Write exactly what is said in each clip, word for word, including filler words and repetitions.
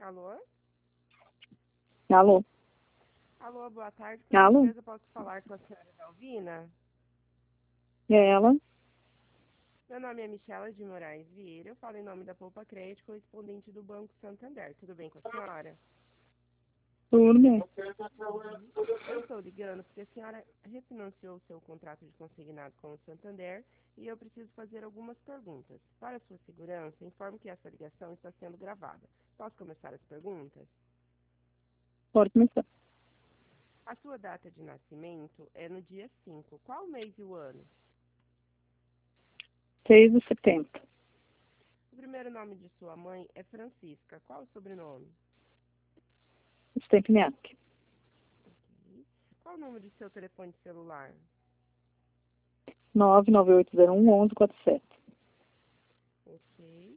Alô? Alô? Alô, boa tarde. Por Alô? gentileza, posso falar com a senhora Dalvina? É ela? Meu nome é Michela de Moraes Vieira. Eu falo em nome da Poupa Crédito, correspondente do Banco Santander. Tudo bem com a senhora? Tudo bem. Eu estou ligando porque a senhora refinanciou o seu contrato de consignado com o Santander e eu preciso fazer algumas perguntas. Para sua segurança, informo que essa ligação está sendo gravada. Posso começar as perguntas? Pode começar. A sua data de nascimento é no dia cinco. Qual o mês e o ano? seis de setembro. O primeiro nome de sua mãe é Francisca. Qual o sobrenome? Stepniak. Ok. Qual o número de seu telefone celular? nove nove oito zero um um um quatro sete. Ok.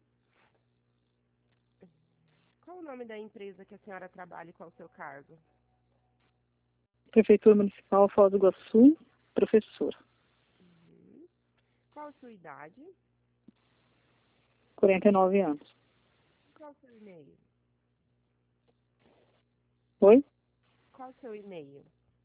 Qual o nome da empresa que a senhora trabalha e qual o seu cargo? Prefeitura Municipal Foz do Iguaçu, professora. Uhum. Qual a sua idade? quarenta e nove anos. Qual o seu e-mail? Oi? Qual o seu e-mail?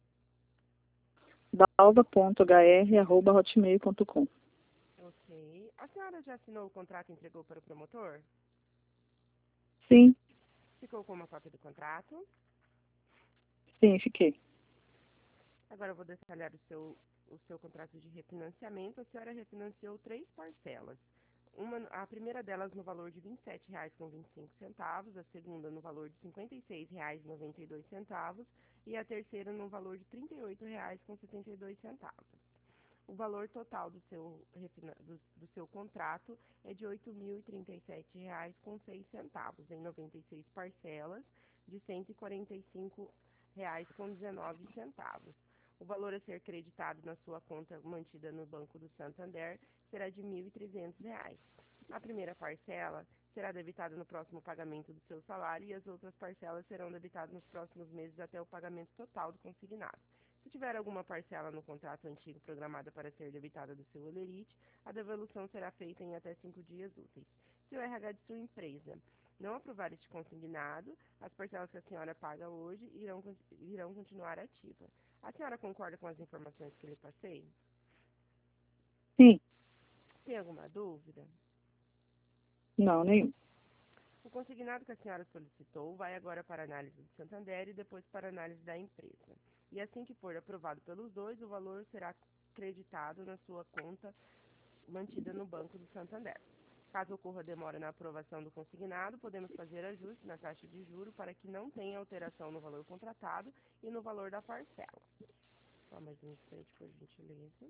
dalva ponto h r arroba hotmail ponto com. Ok. A senhora já assinou o contrato e entregou para o promotor? Sim, Ficou com uma cópia do contrato? sim, fiquei. Agora eu vou detalhar o seu, o seu contrato de refinanciamento. A senhora refinanciou três parcelas. Uma, a primeira delas no valor de vinte e sete reais e vinte e cinco centavos, a segunda no valor de cinquenta e seis reais e noventa e dois centavos e a terceira no valor de trinta e oito reais e setenta e dois centavos. O valor total do seu, do, do seu contrato é de oito mil e trinta e sete reais e seis centavos, em noventa e seis parcelas de cento e quarenta e cinco reais e dezenove centavos. O valor a ser creditado na sua conta mantida no Banco do Santander será de mil e trezentos reais. A primeira parcela será debitada no próximo pagamento do seu salário e as outras parcelas serão debitadas nos próximos meses até o pagamento total do consignado. Se tiver alguma parcela no contrato antigo programada para ser debitada do seu holerite, a devolução será feita em até cinco dias úteis. Se o R H de sua empresa não aprovar este consignado, as parcelas que a senhora paga hoje irão, irão continuar ativas. A senhora concorda com as informações que lhe passei? Sim. Tem alguma dúvida? Não, nenhum. O consignado que a senhora solicitou vai agora para análise do Santander e depois para análise da empresa. E assim que for aprovado pelos dois, o valor será creditado na sua conta mantida no Banco do Santander. Caso ocorra demora na aprovação do consignado, podemos fazer ajuste na taxa de juros para que não tenha alteração no valor contratado e no valor da parcela. Só mais um instante, por gentileza.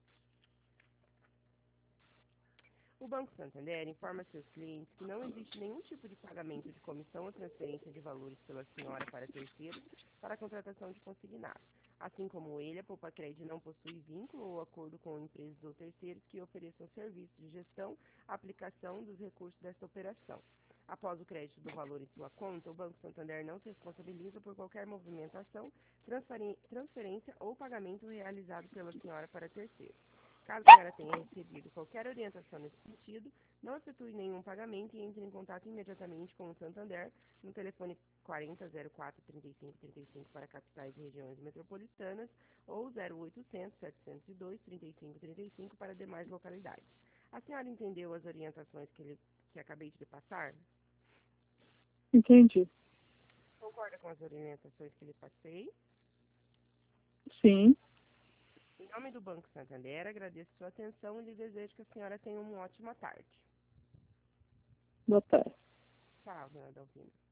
O Banco Santander informa seus clientes que não existe nenhum tipo de pagamento de comissão ou transferência de valores pela senhora para terceiros para a contratação de consignado. Assim como ele, a Poupa Crédito não possui vínculo ou acordo com empresas ou terceiros que ofereçam serviços de gestão, aplicação dos recursos desta operação. Após o crédito do valor em sua conta, o Banco Santander não se responsabiliza por qualquer movimentação, transferência ou pagamento realizado pela senhora para terceiros. Caso a senhora tenha recebido qualquer orientação nesse sentido, não efetue nenhum pagamento e entre em contato imediatamente com o Santander no telefone quarenta, zero quatro, trinta e cinco, trinta e cinco para capitais e regiões metropolitanas ou zero oitocentos, setecentos e dois, trinta e cinco, trinta e cinco para demais localidades. A senhora entendeu as orientações que, ele, que acabei de lhe passar? Entendi. Concorda com as orientações que lhe passei? Sim. Em nome do Banco Santander, agradeço sua atenção e lhe desejo que a senhora tenha uma ótima tarde. Boa tarde. Tchau, dona Dalvina.